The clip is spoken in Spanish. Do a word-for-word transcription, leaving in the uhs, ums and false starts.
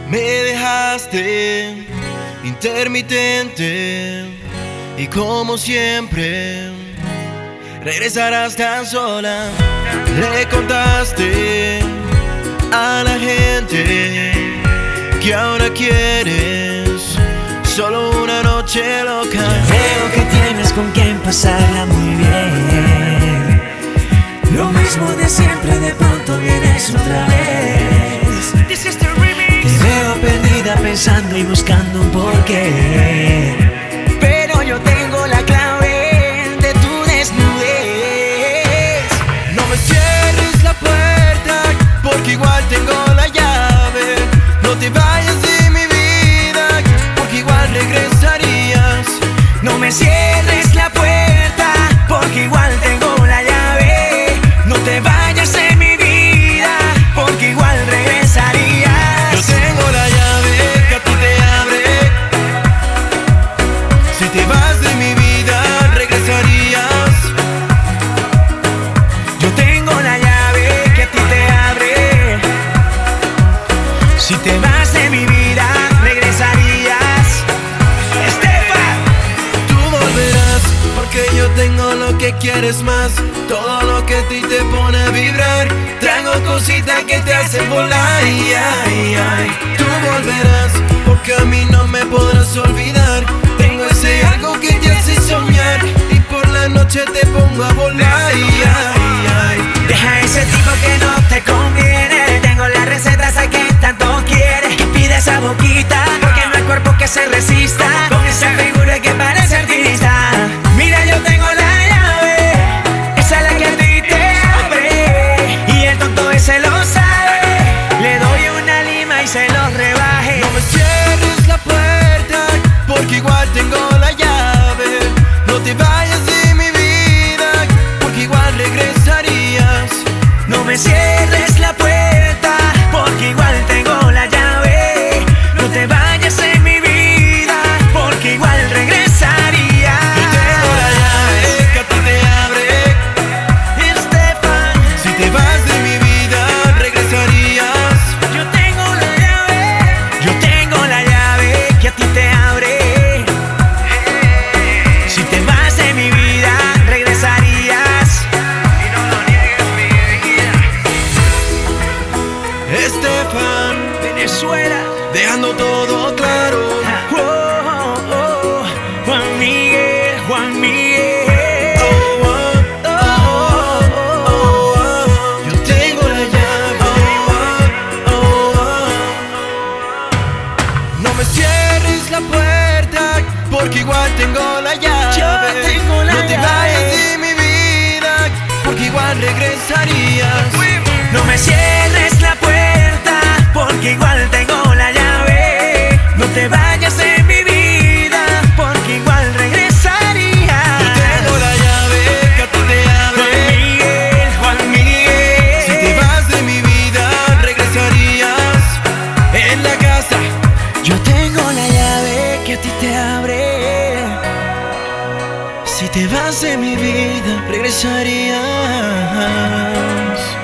Me dejaste intermitente y como siempre regresarás tan sola. Le contaste a la gente que ahora quieres solo una noche loca. Veo que tienes con quien pasarla muy bien. Lo mismo de siempre, de pronto vienes otra vez. Te veo perdida pensando y buscando un porqué, pero yo tengo la clave de tu desnudez. No me cierres la puerta, porque igual tengo la llave. No te vayas de mi vida, porque igual regresarías. No me cierres la puerta, porque igual tengo la llave. No te vayas de mi vida, porque igual regresarías. Yo tengo la llave que a ti te abre. Si te vas de mi vida, regresarías. Yo tengo la llave que a ti te abre. Si te vas de mi vida, regresarías. Estefan, Tú volverás, porque yo tengo lo que quieres más. Todo lo que a ti te pone a vibrar. Traigo cositas que te hacen volar. Ay, ay, ay. Tú volverás, porque a mí no me podrás olvidar. Tengo ese algo que te hace soñar, y por la noche te pongo a volar. Ay, ay, ay. deja ese tipo que no te conviene. Tengo la receta, sé que tanto quieres. Y pide esa boquita, porque no hay cuerpo que se resista. Con esa figura que parece artista. Mira, yo tengo la llave, esa es la que a ti te abre. Y el tonto ese lo sabe. Le doy una lima y se lo rebaje. No me cierres la puerta, porque igual tengo la llave. No te vayas de mi vida, porque igual regresarías. No me cierres la puerta, porque igual tengo la llave. No te vayas de mi vida, porque igual regresaría. Yo tengo la llave que a ti te abre. Estefan, Si te vas de mi vida, regresarías. yo tengo la llave. Yo tengo la llave que a ti te abre. Si te vas de mi vida, regresarías. Y no lo niegues, mi vida. Estefan, Venezuela. dejando todo claro. Oh, oh, oh. Juan Miguel, Juan Miguel. Oh, oh, oh, oh, oh, oh. Yo tengo la llave. Oh, oh, oh. No me cierres la puerta, porque igual tengo la llave. Yo tengo la No te llave. vayas de mi vida, porque igual regresarías. No me cierres la puerta, porque igual tengo la llave. No te vayas de mi vida, porque igual regresaría. Yo tengo la llave que a ti te Juan abre. Miguel, Juan Miguel. Si te vas de mi vida, regresarías. En la casa, Yo tengo la llave que a ti te abre. si te vas de mi vida, regresarías.